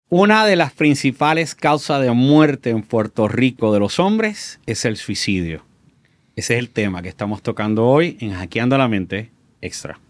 Una de las principales causas de muerte en Puerto Rico de los hombres es el suicidio. Ese es el tema que estamos tocando hoy en Hackeando la Mente Extra.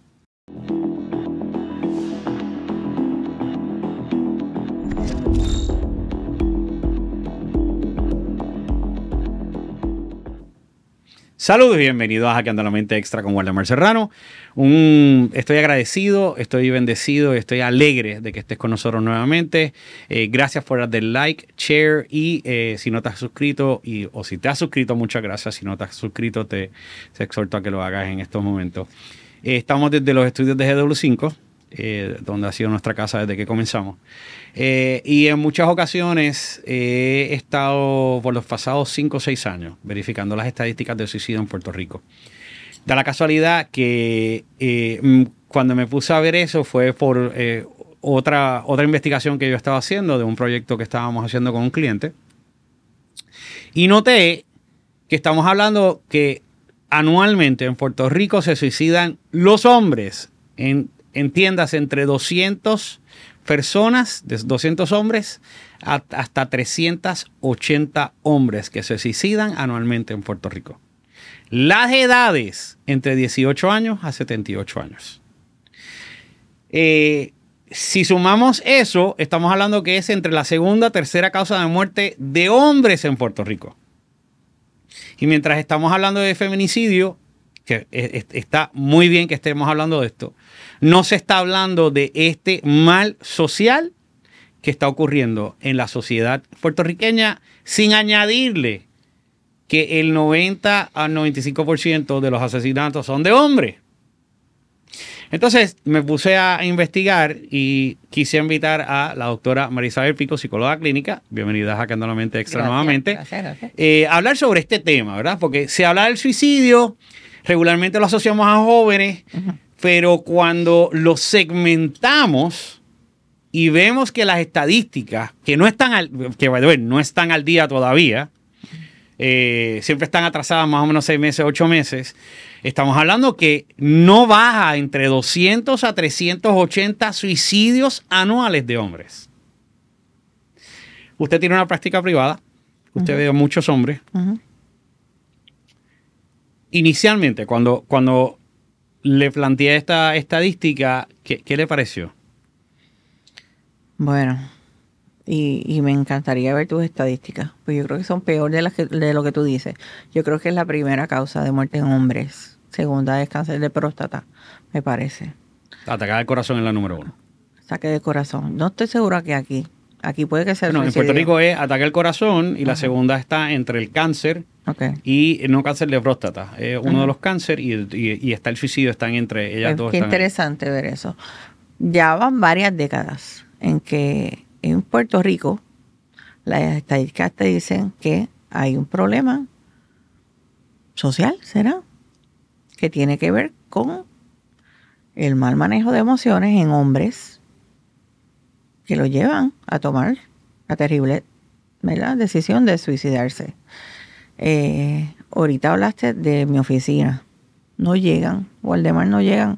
Saludos y bienvenidos a Hackeando la Mente Extra con Waldemar Serrano. Estoy agradecido, estoy bendecido, estoy alegre de que estés con nosotros nuevamente. Gracias por darle like, share y si no te has suscrito o si te has suscrito, muchas gracias. Si no te has suscrito, te exhorto a que lo hagas en estos momentos. Estamos desde los estudios de GW5, donde ha sido nuestra casa desde que comenzamos. Y en muchas ocasiones he estado por los pasados 5 o 6 años verificando las estadísticas de suicidio en Puerto Rico. Da la casualidad que cuando me puse a ver eso fue por otra investigación que yo estaba haciendo de un proyecto que estábamos haciendo con un cliente. Y noté que estamos hablando que anualmente en Puerto Rico se suicidan los hombres, entiendas, entre 200 personas, de 200 hombres, hasta 380 hombres que se suicidan anualmente en Puerto Rico. Las edades entre 18 años a 78 años. Si sumamos eso, estamos hablando que es entre la segunda, tercera causa de muerte de hombres en Puerto Rico. Y mientras estamos hablando de feminicidio, que está muy bien que estemos hablando de esto, no se está hablando de este mal social que está ocurriendo en la sociedad puertorriqueña, sin añadirle que el 90 al 95% de los asesinatos son de hombres. Entonces me puse a investigar y quise invitar a la doctora Marisabel Pico, psicóloga clínica. Bienvenida a Hackeando la Mente Extra nuevamente. Gracias. A hablar sobre este tema, ¿verdad? Porque se habla del suicidio, regularmente lo asociamos a jóvenes, pero cuando lo segmentamos y vemos que las estadísticas, que no están al día todavía, siempre están atrasadas más o menos 6 meses, 8 meses, estamos hablando que no baja entre 200 a 380 suicidios anuales de hombres. Usted tiene una práctica privada, usted ve a muchos hombres. Inicialmente, cuando le planteé esta estadística, ¿qué le pareció? Bueno, y me encantaría ver tus estadísticas, pues yo creo que son peor de lo que tú dices. Yo creo que es la primera causa de muerte en hombres. Segunda es cáncer de próstata, me parece. Ataque del corazón es la número 1. Ataque de corazón. No estoy segura que aquí. Aquí puede que sea. No, en Puerto Rico es ataque al corazón y la segunda está entre el cáncer y no cáncer de próstata. Es uno de los cánceres y está el suicidio, están entre ellas dos. Qué interesante ver eso. Ya van varias décadas en que en Puerto Rico las estadísticas te dicen que hay un problema social, ¿será? Que tiene que ver con el mal manejo de emociones en hombres que lo llevan a tomar la terrible, ¿verdad?, decisión de suicidarse. Ahorita hablaste de mi oficina. No llegan, Waldemar, no llegan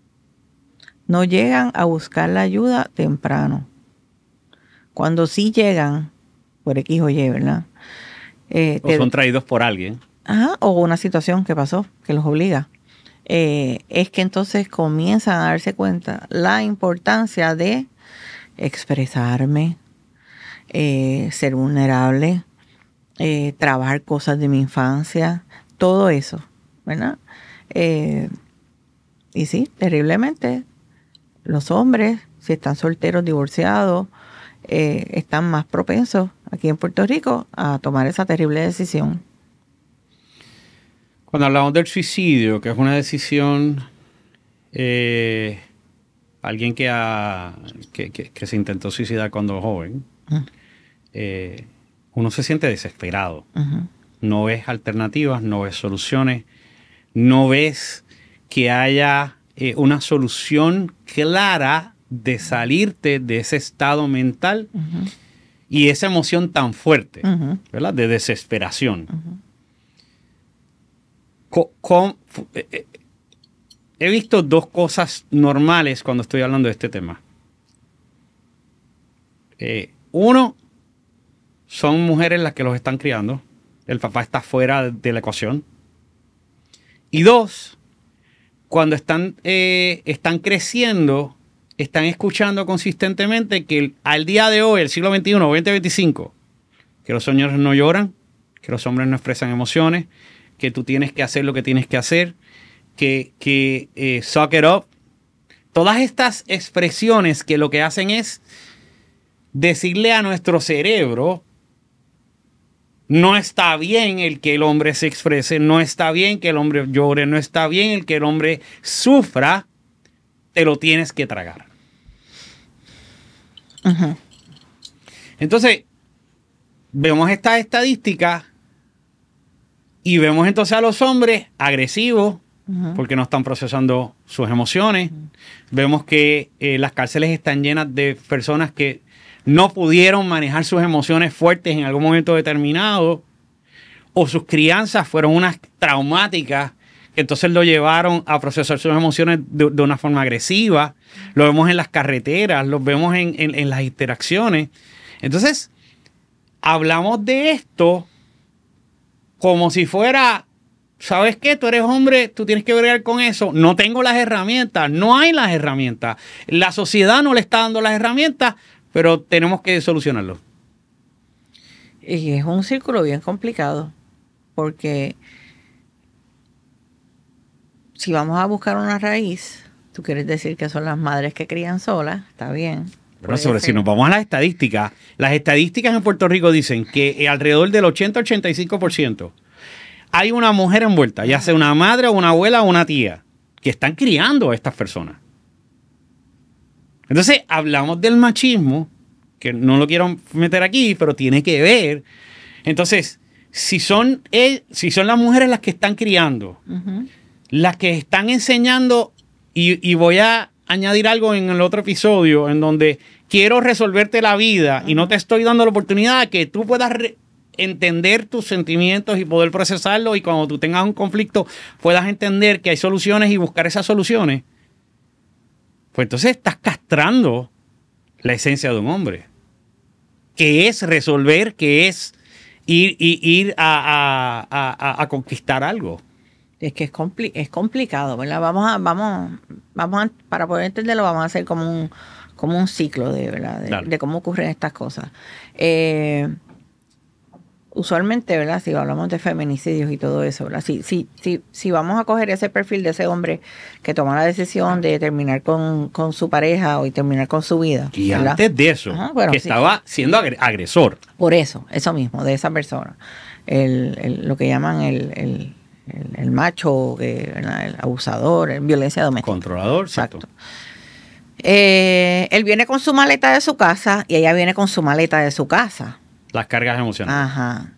a buscar la ayuda temprano. Cuando sí llegan, por X o Y, ¿verdad? O son traídos por alguien. O una situación que pasó, que los obliga. Es que entonces comienzan a darse cuenta la importancia de expresarme, ser vulnerable, trabajar cosas de mi infancia, todo eso, ¿verdad? Y sí, terriblemente, los hombres, si están solteros, divorciados, están más propensos aquí en Puerto Rico a tomar esa terrible decisión. Cuando hablamos del suicidio, que es una decisión, alguien que se intentó suicidar cuando joven, uno se siente desesperado. No ves alternativas, no ves soluciones, no ves que haya una solución clara de salirte de ese estado mental y esa emoción tan fuerte, ¿verdad?, de desesperación. He visto dos cosas normales cuando estoy hablando de este tema. Uno, son mujeres las que los están criando. El papá está fuera de la ecuación. Y dos, cuando están creciendo, están escuchando consistentemente que al día de hoy, el siglo XXI, 2025, que los señores no lloran, que los hombres no expresan emociones, que tú tienes que hacer lo que tienes que hacer, que suck it up. Todas estas expresiones que lo que hacen es decirle a nuestro cerebro: no está bien el que el hombre se exprese, no está bien que el hombre llore, no está bien el que el hombre sufra, te lo tienes que tragar. Ujú. Entonces, vemos estas estadísticas y vemos entonces a los hombres agresivos porque no están procesando sus emociones. Vemos que las cárceles están llenas de personas que no pudieron manejar sus emociones fuertes en algún momento determinado, o sus crianzas fueron unas traumáticas que entonces lo llevaron a procesar sus emociones de una forma agresiva. Lo vemos en las carreteras, lo vemos en las interacciones. Entonces, hablamos de esto como si fuera, ¿sabes qué? Tú eres hombre, tú tienes que bregar con eso. No tengo las herramientas, no hay las herramientas. La sociedad no le está dando las herramientas, pero tenemos que solucionarlo. Y es un círculo bien complicado, porque si vamos a buscar una raíz, tú quieres decir que son las madres que crían solas, está bien. Pero si nos vamos a las estadísticas en Puerto Rico dicen que alrededor del 80-85% hay una mujer envuelta, ya sea una madre o una abuela o una tía, que están criando a estas personas. Entonces, hablamos del machismo, que no lo quiero meter aquí, pero tiene que ver. Entonces, si son las mujeres las que están criando, las que están enseñando, y voy a añadir algo en el otro episodio, en donde quiero resolverte la vida y no te estoy dando la oportunidad de que tú puedas entender tus sentimientos y poder procesarlos, y cuando tú tengas un conflicto puedas entender que hay soluciones y buscar esas soluciones. Pues entonces estás castrando la esencia de un hombre, que es resolver, que es ir a conquistar algo. Es que es complicado, ¿verdad? Vamos a, para poder entenderlo, vamos a hacer como un ciclo de cómo ocurren estas cosas. Usualmente, ¿verdad? Si hablamos de feminicidios y todo eso, ¿verdad? Si vamos a coger ese perfil de ese hombre que toma la decisión de terminar con su pareja o terminar con su vida. Y ¿verdad? antes de eso, que estaba siendo agresor. Por eso mismo, de esa persona. Lo que llaman el macho, el abusador, violencia doméstica. Controlador, exacto. Él viene con su maleta de su casa y ella viene con su maleta de su casa. Las cargas emocionales. Ajá.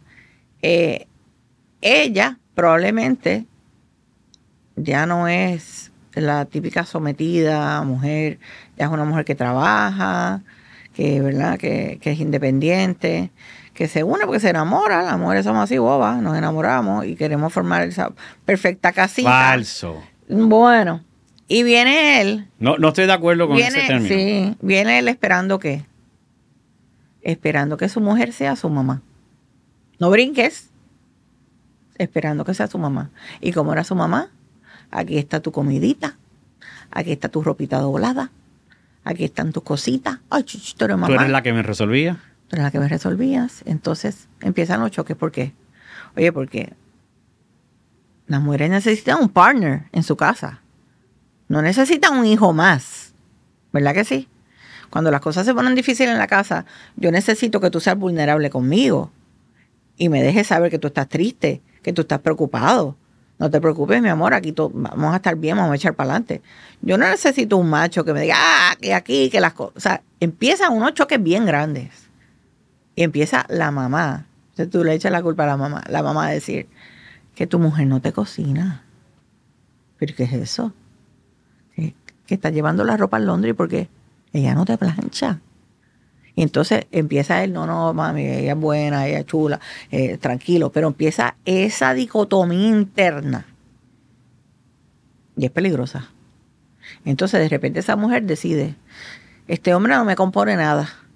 Ella probablemente ya no es la típica sometida mujer, ya es una mujer que trabaja, ¿verdad? Que es independiente, que se une porque se enamora. Las mujeres somos así bobas, nos enamoramos y queremos formar esa perfecta casita. Falso. Bueno, y viene él. No estoy de acuerdo con ese término. Sí, viene él esperando ¿qué? Esperando que su mujer sea su mamá. No brinques. Esperando que sea su mamá. ¿Y cómo era su mamá? Aquí está tu comidita. Aquí está tu ropita doblada. Aquí están tus cositas. Ay, tú eres mamá. ¿Tú eres la que me resolvía? Tú eres la que me resolvías. Entonces empiezan los choques. ¿Por qué? Oye, porque las mujeres necesitan un partner en su casa. No necesitan un hijo más. ¿Verdad que sí? Cuando las cosas se ponen difíciles en la casa, yo necesito que tú seas vulnerable conmigo y me dejes saber que tú estás triste, que tú estás preocupado. No te preocupes, mi amor, aquí vamos a estar bien, vamos a echar para adelante. Yo no necesito un macho que me diga, que aquí, que las cosas. O sea, empiezan unos choques bien grandes. Y empieza la mamá. Entonces tú le echas la culpa a la mamá. La mamá a decir que tu mujer no te cocina. ¿Pero qué es eso? Que estás llevando la ropa al laundry porque ella no te plancha. Y entonces empieza él, no, mami, ella es buena, ella es chula, tranquilo. Pero empieza esa dicotomía interna. Y es peligrosa. Entonces de repente esa mujer decide, este hombre no me compone nada.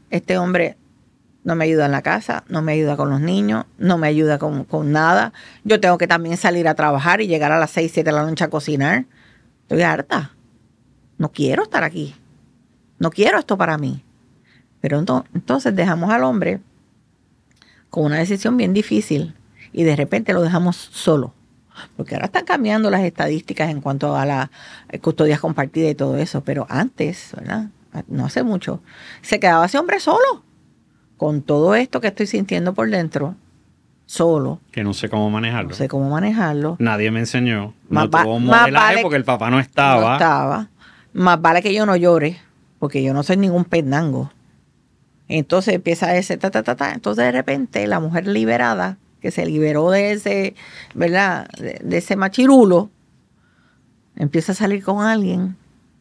este hombre no me ayuda en la casa, no me ayuda con los niños, no me ayuda con nada. Yo tengo que también salir a trabajar y llegar a las 6, 7 de la noche a cocinar. Estoy harta. No quiero estar aquí. No quiero esto para mí. Pero entonces dejamos al hombre con una decisión bien difícil y de repente lo dejamos solo. Porque ahora están cambiando las estadísticas en cuanto a las custodias compartidas y todo eso. Pero antes, ¿verdad? No hace mucho, se quedaba ese hombre solo. Con todo esto que estoy sintiendo por dentro, solo. Que no sé cómo manejarlo. No sé cómo manejarlo. Nadie me enseñó. Más No tuvo un modelaje porque el papá no estaba. No estaba. Más vale que yo no llore, porque yo no soy ningún pendango. Entonces empieza ese Entonces de repente la mujer liberada, que se liberó de ese, ¿verdad? De ese machirulo, empieza a salir con alguien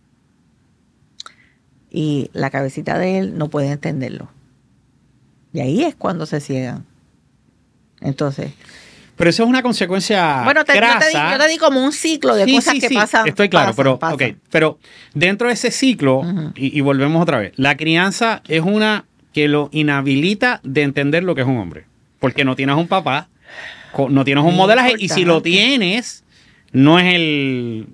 y la cabecita de él no puede entenderlo. Y ahí es cuando se ciegan. Entonces... Pero eso es una consecuencia bueno, crasa. yo te di como un ciclo de cosas que pasan. Estoy claro, pasan. Okay, pero dentro de ese ciclo, y volvemos otra vez, la crianza es una que lo inhabilita de entender lo que es un hombre. Porque no tienes un papá, no tienes un modelaje, y si lo tienes, no es el...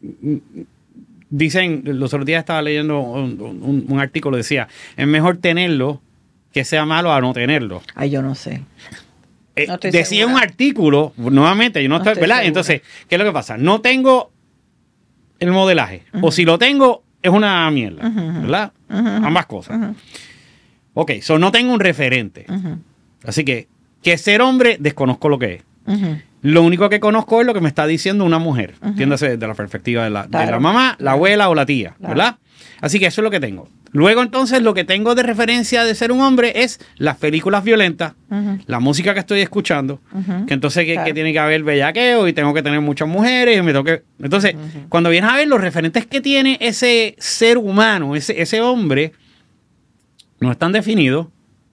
Dicen, los otros días estaba leyendo un artículo, decía, es mejor tenerlo que sea malo a no tenerlo. Ay, yo no sé. No decía segura. Un artículo, nuevamente, yo no estoy, ¿verdad? Segura. Entonces, ¿qué es lo que pasa? No tengo el modelaje, o si lo tengo, es una mierda, ¿verdad? Ambas cosas. Ok, no tengo un referente. Así que ser hombre, desconozco lo que es. Lo único que conozco es lo que me está diciendo una mujer, entiéndase desde la perspectiva de la mamá, la abuela o la tía, ¿verdad? Así que eso es lo que tengo. Luego entonces lo que tengo de referencia de ser un hombre es las películas violentas, la música que estoy escuchando, que entonces que tiene que haber bellaqueo y tengo que tener muchas mujeres y me tengo que... Entonces, cuando vienes a ver los referentes que tiene ese ser humano, ese hombre, no están definidos,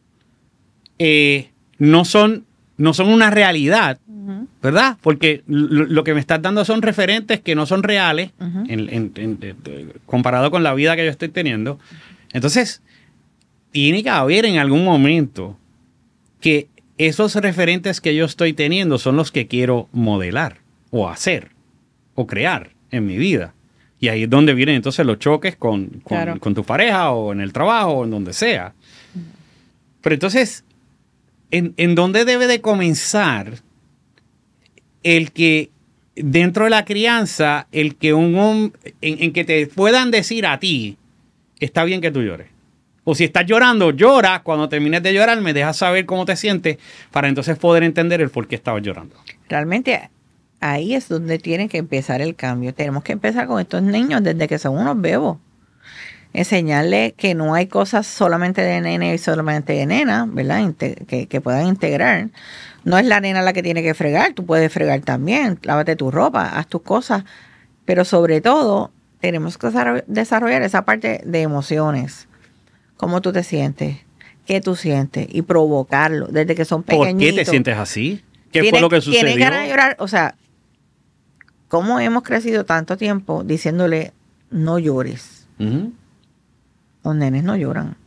no son una realidad, ¿verdad? Porque lo que me estás dando son referentes que no son reales comparado con la vida que yo estoy teniendo. Entonces, tiene que haber en algún momento que esos referentes que yo estoy teniendo son los que quiero modelar o hacer o crear en mi vida. Y ahí es donde vienen entonces los choques con tu pareja o en el trabajo o en donde sea. Pero entonces, ¿en dónde debe de comenzar el que dentro de la crianza, el que en que te puedan decir a ti, está bien que tú llores? O si estás llorando, llora. Cuando termines de llorar, me dejas saber cómo te sientes para entonces poder entender el por qué estabas llorando. Realmente ahí es donde tiene que empezar el cambio. Tenemos que empezar con estos niños desde que son unos bebos. Enseñarles que no hay cosas solamente de nene y solamente de nena, ¿verdad? Que puedan integrar. No es la nena la que tiene que fregar, tú puedes fregar también, lávate tu ropa, haz tus cosas, pero sobre todo tenemos que desarrollar esa parte de emociones. ¿Cómo tú te sientes? ¿Qué tú sientes? Y provocarlo desde que son pequeñitos. ¿Por qué te sientes así? ¿Qué fue lo que sucedió? Tienes ganas de llorar, o sea, ¿cómo hemos crecido tanto tiempo diciéndole no llores? Los nenes no lloran.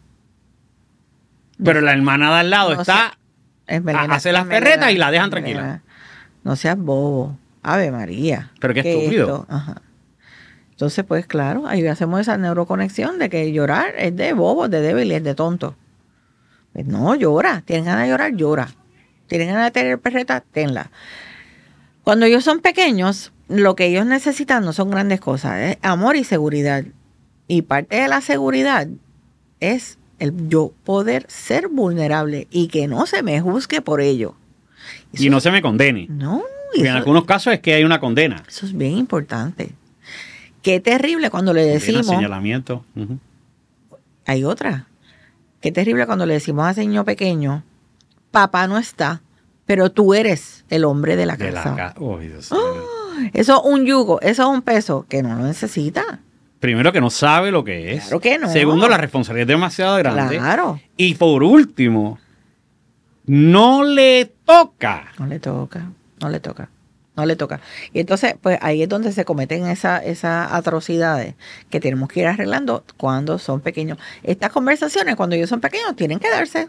Pero la hermana de al lado hace las ferretas y la dejan tranquila. No seas bobo. Ave María. Pero qué estúpido. Ajá. Entonces, pues claro, ahí hacemos esa neuroconexión de que llorar es de bobo, de débil, es de tonto. Pues no, llora. Tienes ganas de llorar, llora. Tienes ganas de tener perreta, tenla. Cuando ellos son pequeños, lo que ellos necesitan no son grandes cosas, es amor y seguridad. Y parte de la seguridad es el yo poder ser vulnerable y que no se me juzgue por ello. Eso y no se me condene. No. En algunos casos es que hay una condena. Eso es bien importante. Qué terrible cuando le decimos... señalamiento. Hay otra. Qué terrible cuando le decimos a ese niño pequeño, papá no está, pero tú eres el hombre de la casa. Dios mío. Eso es un yugo, eso es un peso que no lo necesita. Primero, que no sabe lo que es. Claro que no. Segundo, la responsabilidad es demasiado grande. Claro. Y por último, no le toca. No le toca. no le toca. Y entonces, pues ahí es donde se cometen esas atrocidades que tenemos que ir arreglando cuando son pequeños. Estas conversaciones, cuando ellos son pequeños, tienen que darse.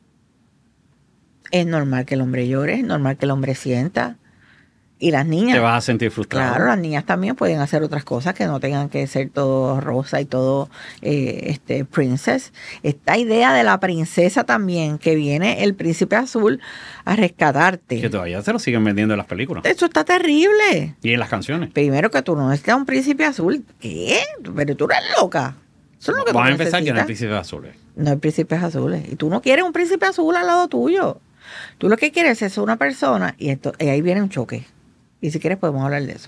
Es normal que el hombre llore, es normal que el hombre sienta. Y las niñas... Te vas a sentir frustrado. Claro, las niñas también pueden hacer otras cosas que no tengan que ser todo rosa y todo princess. Esta idea de la princesa también, que viene el príncipe azul a rescatarte. Que todavía se lo siguen vendiendo en las películas. Eso está terrible. Y en las canciones. Primero que tú no necesitas un príncipe azul. ¿Qué? Pero tú eres loca. Eso es lo que Vamos a tú empezar que no hay necesitas. príncipes azules. No hay príncipes azules. Y tú no quieres un príncipe azul al lado tuyo. Tú lo que quieres es una persona y ahí viene un choque. Y si quieres podemos hablar de eso.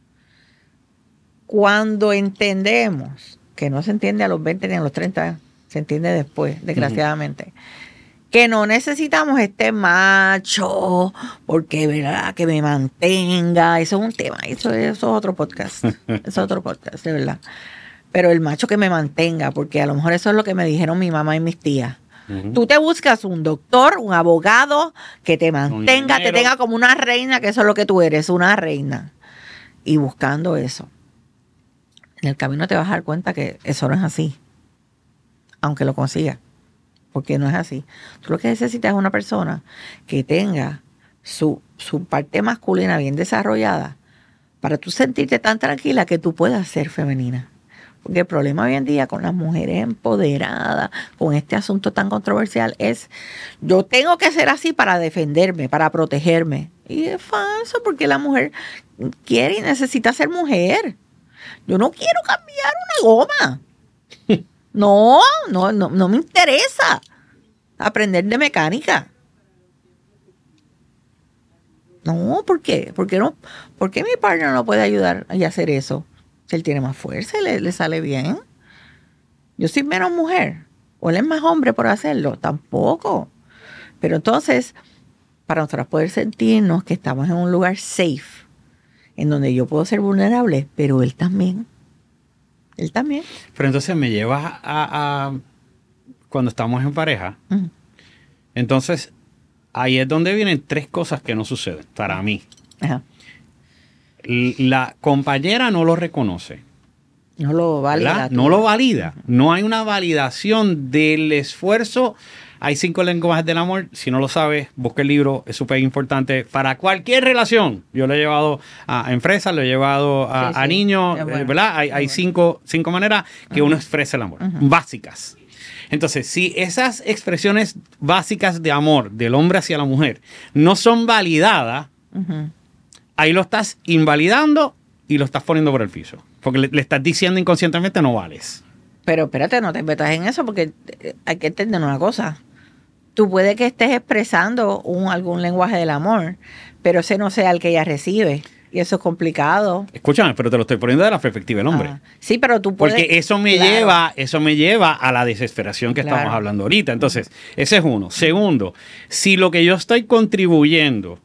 Cuando entendemos, que no se entiende a los 20 ni a los 30, se entiende después, desgraciadamente, que no necesitamos este macho, porque verdad que me mantenga, eso es un tema, eso es otro podcast, eso es otro podcast, de verdad. Pero el macho que me mantenga, porque a lo mejor eso es lo que me dijeron mi mamá y mis tías. Tú te buscas un doctor, un abogado que te mantenga, te tenga como una reina, que eso es lo que tú eres, una reina. Y buscando eso, en el camino te vas a dar cuenta que eso no es así, aunque lo consigas, porque no es así. Tú lo que necesitas es una persona que tenga su parte masculina bien desarrollada para tú sentirte tan tranquila que tú puedas ser femenina. Porque el problema hoy en día con las mujeres empoderadas, con este asunto tan controversial, es yo tengo que ser así para defenderme, para protegerme. Y es falso, porque la mujer quiere y necesita ser mujer. Yo no quiero cambiar una goma. No me interesa aprender de mecánica. No, ¿por qué? ¿Por qué mi partner no puede ayudar a hacer eso? Si él tiene más fuerza, le sale bien. Yo soy menos mujer. O él es más hombre por hacerlo. Tampoco. Pero entonces, para nosotros poder sentirnos que estamos en un lugar safe, en donde yo puedo ser vulnerable, pero él también. Él también. Pero entonces me llevas a cuando estamos en pareja. Uh-huh. Entonces, ahí es donde vienen tres cosas que no suceden para mí. Ajá. La compañera no lo reconoce. No lo valida. ¿Verdad? No lo valida. No hay una validación del esfuerzo. Hay 5 lenguajes del amor. Si no lo sabes, busca el libro. Es súper importante para cualquier relación. Yo lo he llevado a empresas, lo he llevado a niños. Bueno. ¿Verdad? Hay cinco maneras que uno expresa el amor. Básicas. Entonces, si esas expresiones básicas de amor del hombre hacia la mujer no son validadas, ahí lo estás invalidando y lo estás poniendo por el piso. Porque le estás diciendo inconscientemente no vales. Pero espérate, no te metas en eso, porque hay que entender una cosa. Tú puede que estés expresando algún lenguaje del amor, pero ese no sea el que ella recibe. Y eso es complicado. Escúchame, pero te lo estoy poniendo de la perspectiva del hombre. Sí, pero tú puedes... Porque eso me lleva a la desesperación que estamos hablando ahorita. Entonces, ese es uno. Segundo, si lo que yo estoy contribuyendo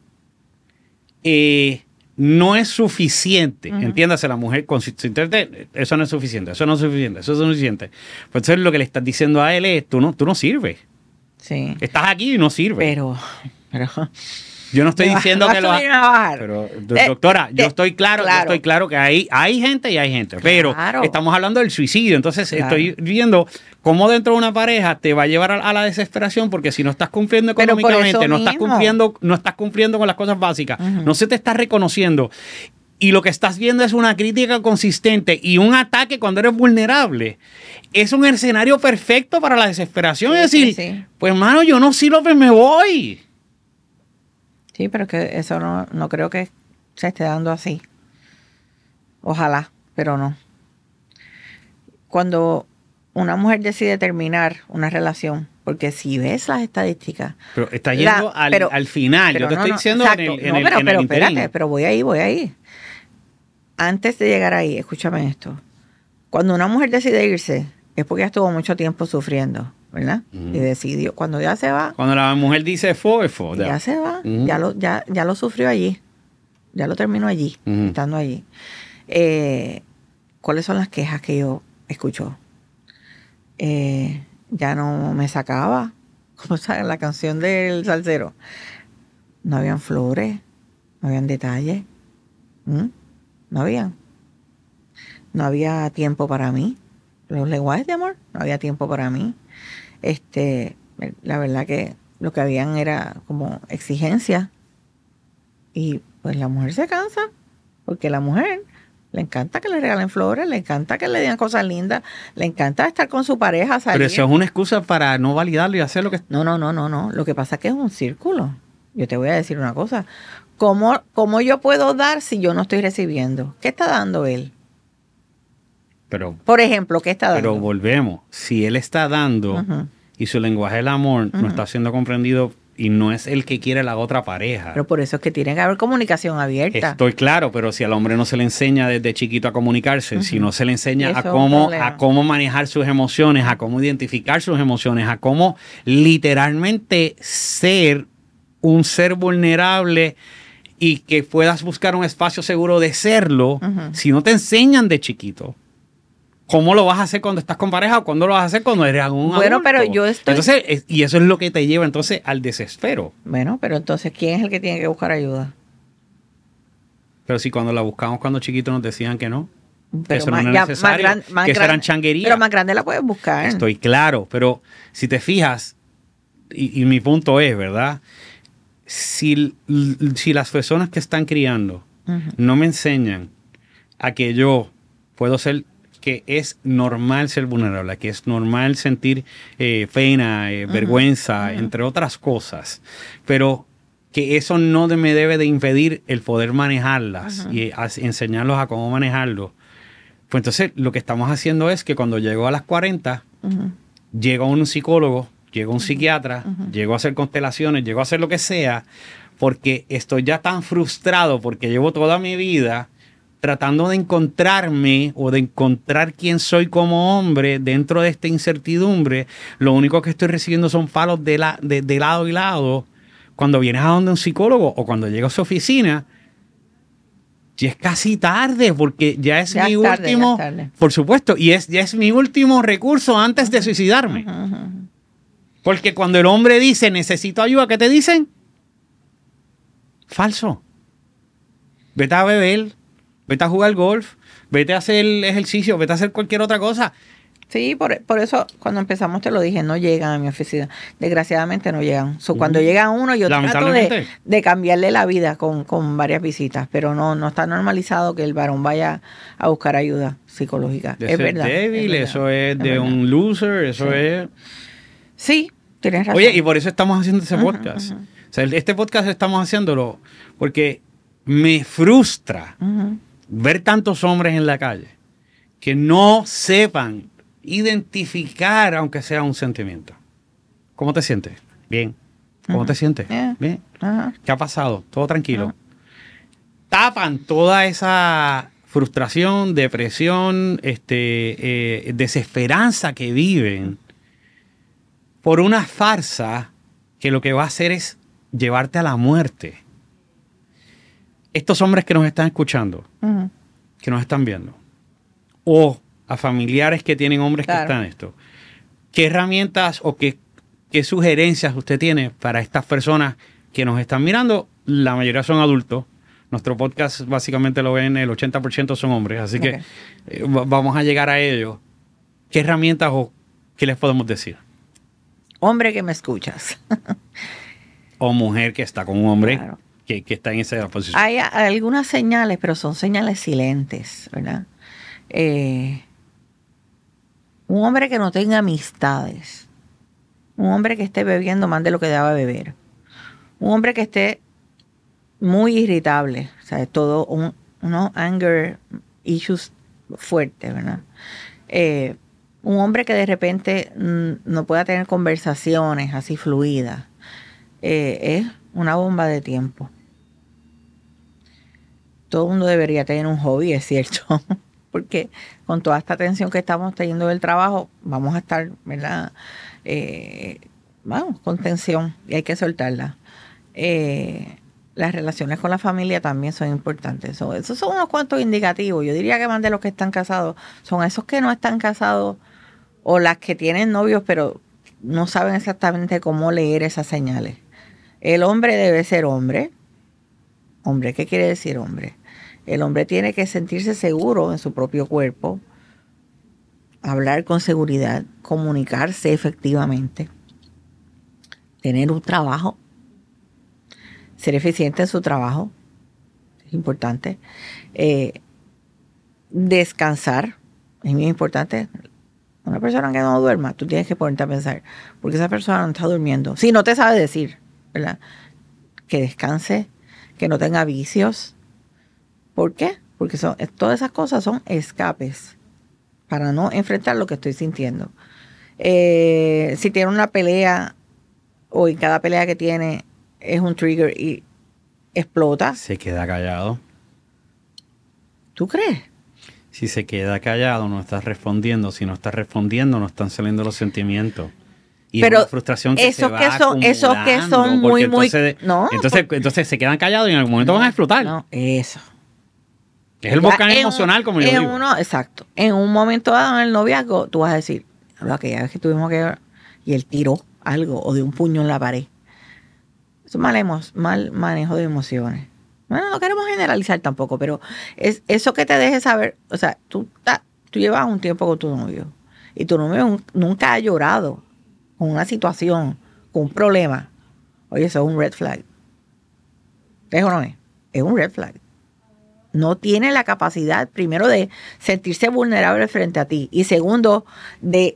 no es suficiente, entiéndase, la mujer consciente, eso no es suficiente, eso no es suficiente, eso es suficiente. Pues entonces lo que le estás diciendo a él es, tú no sirves. Sí. Estás aquí y no sirves. Pero yo no estoy diciendo que lo pero doctora, yo estoy claro que hay gente y hay gente, pero estamos hablando del suicidio, entonces estoy viendo cómo dentro de una pareja te va a llevar a la desesperación, porque si no estás cumpliendo económicamente, no estás cumpliendo con las cosas básicas, no se te está reconociendo. Y lo que estás viendo es una crítica consistente y un ataque cuando eres vulnerable. Es un escenario perfecto para la desesperación. Es decir, pues hermano, yo no sirvo, pues me voy. Sí, pero que eso no creo que se esté dando así. Ojalá, pero no. Cuando una mujer decide terminar una relación, porque si ves las estadísticas... Pero está yendo al final. Yo te estoy diciendo pero espérate, pero voy ahí. Antes de llegar ahí, escúchame esto. Cuando una mujer decide irse, es porque ya estuvo mucho tiempo sufriendo, ¿verdad? Y decidió, cuando ya se va... Cuando la mujer dice fue. Ya se va, ya lo sufrió allí. Ya lo terminó allí, estando allí. ¿Cuáles son las quejas que yo escucho? Ya no me sacaba. ¿Cómo sabe la canción del salsero? No habían flores, no habían detalles, No había. No había tiempo para mí. Los lenguajes de amor, no había tiempo para mí. La verdad que lo que habían era como exigencia. Y pues la mujer se cansa, porque la mujer le encanta que le regalen flores, le encanta que le digan cosas lindas, le encanta estar con su pareja, salir. Pero eso es una excusa para no validarlo y hacer lo que... No. Lo que pasa es que es un círculo. Yo te voy a decir una cosa. ¿Cómo yo puedo dar si yo no estoy recibiendo? ¿Qué está dando él? Pero, por ejemplo, ¿qué está dando? Pero volvemos. Si él está dando y su lenguaje del amor no está siendo comprendido y no es el que quiere la otra pareja. Pero por eso es que tiene que haber comunicación abierta. Estoy claro, pero si al hombre no se le enseña desde chiquito a comunicarse, si no se le enseña a cómo manejar sus emociones, a cómo identificar sus emociones, a cómo literalmente ser un ser vulnerable y que puedas buscar un espacio seguro de serlo, si no te enseñan de chiquito, ¿cómo lo vas a hacer cuando estás con pareja o cuándo lo vas a hacer cuando eres un adulto? Bueno, pero yo estoy... Entonces, y eso es lo que te lleva entonces al desespero. Bueno, pero entonces, ¿quién es el que tiene que buscar ayuda? Pero si cuando la buscamos cuando chiquitos nos decían que no, que pero eso no era necesario, que eso eran changuerías. Pero más grande la puedes buscar. Estoy claro, pero si te fijas, y mi punto es, ¿verdad? Si las personas que están criando no me enseñan a que yo puedo ser, que es normal ser vulnerable, que es normal sentir pena, vergüenza, entre otras cosas, pero que eso no me debe de impedir el poder manejarlas y enseñarlos a cómo manejarlo. Pues entonces lo que estamos haciendo es que cuando llego a las 40, llego a un psicólogo, llego a un psiquiatra, llego a hacer constelaciones, llego a hacer lo que sea, porque estoy ya tan frustrado porque llevo toda mi vida tratando de encontrarme o de encontrar quién soy como hombre dentro de esta incertidumbre. Lo único que estoy recibiendo son palos de lado y lado. Cuando vienes a donde un psicólogo o cuando llego a su oficina, ya es casi tarde porque ya es mi último, por supuesto, y ya es mi último recurso antes de suicidarme. Porque cuando el hombre dice necesito ayuda, ¿qué te dicen? Falso. Vete a beber. Vete a jugar golf, vete a hacer ejercicio, vete a hacer cualquier otra cosa. Sí, por eso cuando empezamos te lo dije, no llegan a mi oficina. Desgraciadamente no llegan. Cuando llega uno, yo trato de cambiarle la vida con varias visitas, pero no está normalizado que el varón vaya a buscar ayuda psicológica. Es verdad. Débil, eso es de un loser, eso es... Sí, tienes razón. Oye, y por eso estamos haciendo ese podcast. O sea, este podcast estamos haciéndolo porque me frustra ver tantos hombres en la calle que no sepan identificar, aunque sea un sentimiento. ¿Cómo te sientes? Bien. ¿Cómo te sientes? Bien. ¿Qué ha pasado? Todo tranquilo. Tapan toda esa frustración, depresión, desesperanza que viven por una farsa que lo que va a hacer es llevarte a la muerte. Estos hombres que nos están escuchando, que nos están viendo, o a familiares que tienen hombres que están en esto, ¿qué herramientas o qué sugerencias usted tiene para estas personas que nos están mirando? La mayoría son adultos. Nuestro podcast básicamente lo ven, el 80% son hombres, así que vamos a llegar a ellos. ¿Qué herramientas o qué les podemos decir? Hombre que me escuchas. O mujer que está con un hombre. Claro. Que está en esa posición. Hay algunas señales, pero son señales silentes, ¿verdad? Un hombre que no tenga amistades. Un hombre que esté bebiendo más de lo que deba beber. Un hombre que esté muy irritable. O sea, todo unos anger issues fuertes, ¿verdad? Un hombre que de repente no pueda tener conversaciones así fluidas. Es una bomba de tiempo. Todo el mundo debería tener un hobby, es cierto, porque con toda esta tensión que estamos teniendo del trabajo, vamos a estar, ¿verdad? Vamos, con tensión y hay que soltarla. Las relaciones con la familia también son importantes. Esos son unos cuantos indicativos. Yo diría que más de los que están casados son esos que no están casados o las que tienen novios, pero no saben exactamente cómo leer esas señales. El hombre debe ser hombre. Hombre, ¿qué quiere decir hombre? El hombre tiene que sentirse seguro en su propio cuerpo, hablar con seguridad, comunicarse efectivamente, tener un trabajo, ser eficiente en su trabajo, es importante, descansar, es muy importante. Una persona que no duerma, tú tienes que ponerte a pensar, porque esa persona no está durmiendo. Si no te sabe decir, ¿verdad? Que descanse, que no tenga vicios. ¿Por qué? Porque todas esas cosas son escapes para no enfrentar lo que estoy sintiendo. Si tiene una pelea o en cada pelea que tiene es un trigger y explota. Se queda callado. ¿Tú crees? Si se queda callado, no está respondiendo. Si no está respondiendo, no están saliendo los sentimientos. Y pero es una frustración que se va esos que son muy, no, entonces se quedan callados y en algún momento van a explotar. No, eso. Es el volcán emocional, como yo digo. Exacto. En un momento dado en el noviazgo, tú vas a decir, aquella vez que tuvimos que ver, y él tiró algo o de un puño en la pared. Eso es mal manejo de emociones. Bueno, no queremos generalizar tampoco, pero es eso que te deje saber. O sea, tú llevas un tiempo con tu novio y tu novio nunca ha llorado con una situación, con un problema. Oye, eso es un red flag. ¿Es o no es? Es un red flag. No tiene la capacidad, primero, de sentirse vulnerable frente a ti. Y segundo, de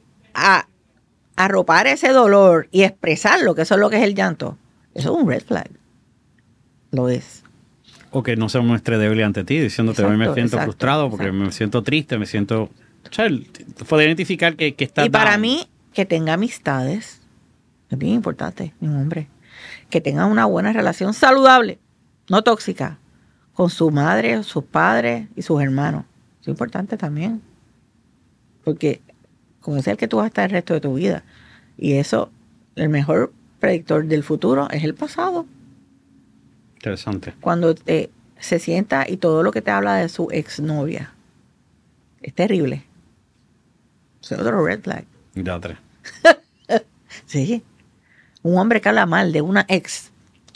arropar ese dolor y expresarlo, que eso es lo que es el llanto. Eso es un red flag. Lo es. O que no se muestre débil ante ti, diciéndote, hoy me siento frustrado porque me siento triste, me siento... O sea, poder identificar que está... Y para mí, que tenga amistades, es bien importante, mi hombre. Que tenga una buena relación saludable, no tóxica, con su madre, sus padres y sus hermanos. Es importante también. Porque con ese es el que tú vas a estar el resto de tu vida. Y eso, el mejor predictor del futuro es el pasado. Interesante. Cuando se sienta y todo lo que te habla de su exnovia. Es terrible. Es otro red flag. Ya tres. Sí. Un hombre que habla mal de una ex.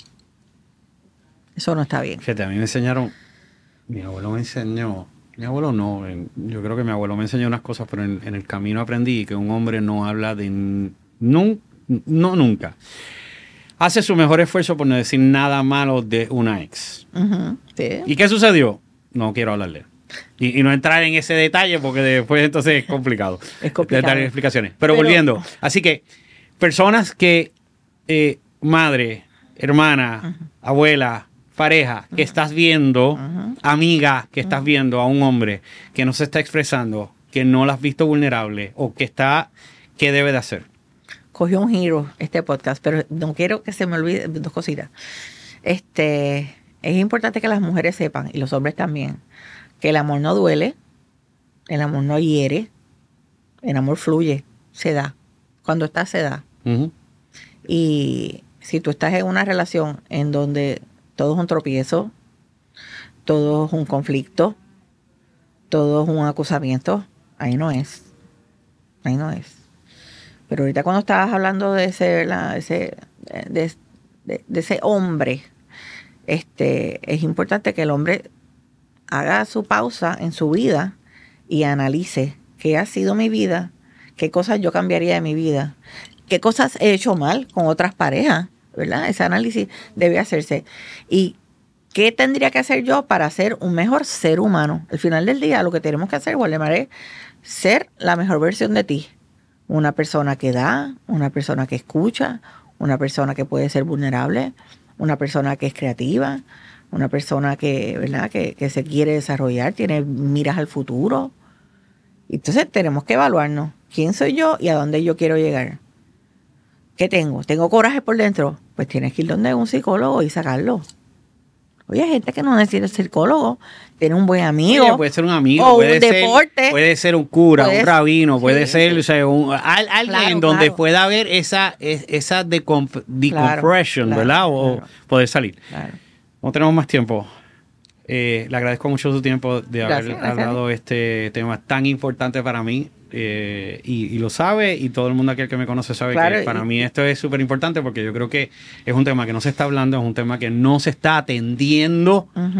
Eso no está bien. Fíjate, a mí me enseñaron... Mi abuelo me enseñó... Mi abuelo no. Yo creo que mi abuelo me enseñó unas cosas, pero en el camino aprendí que un hombre no habla de... nunca. Hace su mejor esfuerzo por no decir nada malo de una ex. Uh-huh, sí. ¿Y qué sucedió? No quiero hablarle. Y no entrar en ese detalle porque después entonces es complicado. Es complicado. Dar explicaciones. Pero volviendo. Así que personas que, madre, hermana, abuela, pareja, que estás viendo, amiga, que estás viendo a un hombre que no se está expresando, que no la has visto vulnerable o que está, ¿qué debe de hacer? Cogió un giro este podcast, pero no quiero que se me olvide dos cositas. Es importante que las mujeres sepan, y los hombres también, que el amor no duele, el amor no hiere, el amor fluye, se da. Cuando está, se da. Uh-huh. Y si tú estás en una relación en donde todo es un tropiezo, todo es un conflicto, todo es un acusamiento, ahí no es. Ahí no es. Pero ahorita cuando estabas hablando de ese hombre, es importante que el hombre haga su pausa en su vida y analice qué ha sido mi vida, qué cosas yo cambiaría de mi vida, qué cosas he hecho mal con otras parejas, ¿verdad? Ese análisis debe hacerse. Y qué tendría que hacer yo para ser un mejor ser humano. Al final del día, lo que tenemos que hacer, Waldemar, es ser la mejor versión de ti. Una persona que da, una persona que escucha, una persona que puede ser vulnerable, una persona que es creativa, una persona que, ¿verdad?, que se quiere desarrollar, tiene miras al futuro. Entonces tenemos que evaluarnos. ¿Quién soy yo y a dónde yo quiero llegar? ¿Qué tengo? ¿Tengo coraje por dentro? Pues tienes que ir donde un psicólogo y sacarlo. Oye, hay gente que no necesita ser psicólogo, tiene un buen amigo. Oye, puede ser un amigo, o puede un ser, deporte. Puede ser un cura, un rabino, puede ser, sí. O sea, alguien donde pueda haber esa decompression, ¿verdad? O poder salir. Claro. No tenemos más tiempo. Le agradezco mucho su tiempo de haber hablado de este tema tan importante para mí. Y lo sabe, y todo el mundo aquel que me conoce sabe que para mí esto es súper importante, porque yo creo que es un tema que no se está hablando, es un tema que no se está atendiendo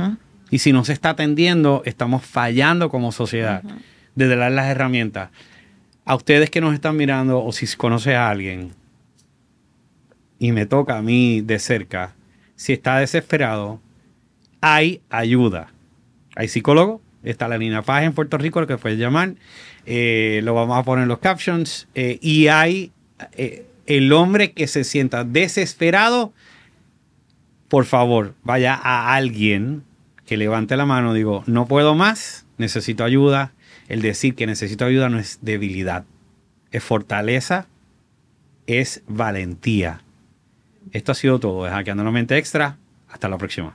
Y si no se está atendiendo, estamos fallando como sociedad de dar las herramientas. A ustedes que nos están mirando, o si conoce a alguien, y me toca a mí de cerca, si está desesperado, hay ayuda. Hay psicólogo, está la Línea Paz en Puerto Rico, lo que puedes llamar, lo vamos a poner en los captions, y hay el hombre que se sienta desesperado, por favor, vaya a alguien que levante la mano, digo, no puedo más, necesito ayuda. El decir que necesito ayuda no es debilidad, es fortaleza, es valentía. Esto ha sido todo. Es Hackeando la Mente Extra. Hasta la próxima.